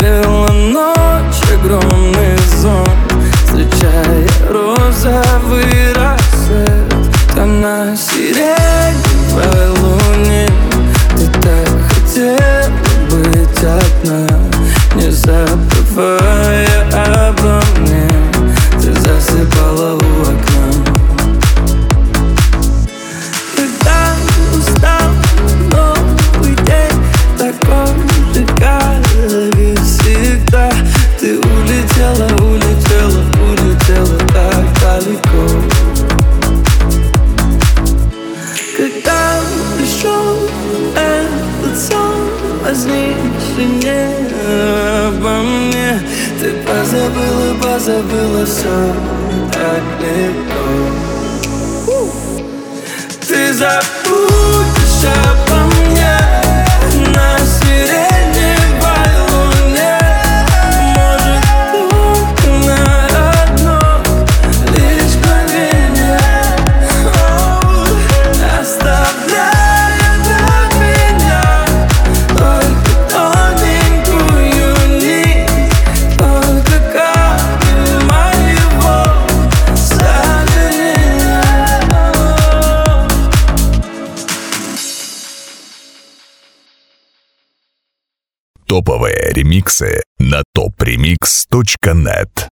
Накрыла ночь огромный сон, встречая розовый рассвет. Тона сиреневой луне. Ты так хотела быть одна, не забывая обо мне. Ты засыпала у окна. Когда устал новый день, такой же, как и всегда. Ты улетела, улетела, улетела так далеко. Когда пришел этот сон, возникший не обо мне, ты позабыла, позабыла все так легко. Ты забудешь обо мне на сиреневой луне. Может, только на одно лишь мгновение, оставляя от меня только тоненькую нить, только капли моего сожаления. Топовые ремиксы на topremix.net.